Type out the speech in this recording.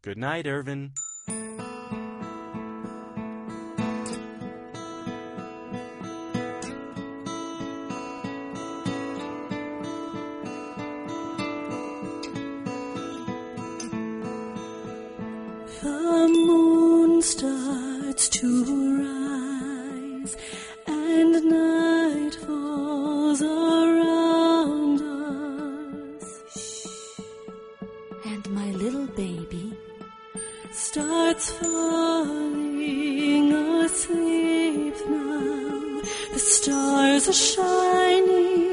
Good night, Irvin. The moon starts to rise, and night falls around us. And my little baby starts falling asleep now. The stars are shining